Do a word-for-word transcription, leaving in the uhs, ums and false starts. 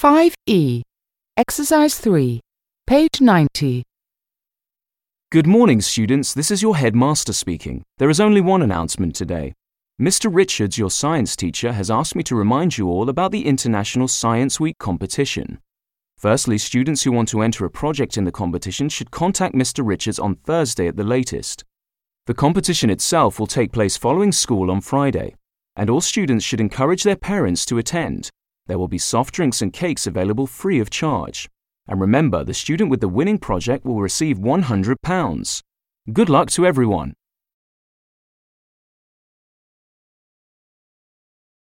five E, Exercise three, page ninety. Good morning, students. This is your headmaster speaking. There is only one announcement today. Mister Richards, your science teacher, has asked me to remind you all about the International Science Week competition. Firstly, students who want to enter a project in the competition should contact Mister Richards on Thursday at the latest. The competition itself will take place following school on Friday, and all students should encourage their parents to attend. There will be soft drinks and cakes available free of charge. And remember, the student with the winning project will receive one hundred pounds. Good luck to everyone!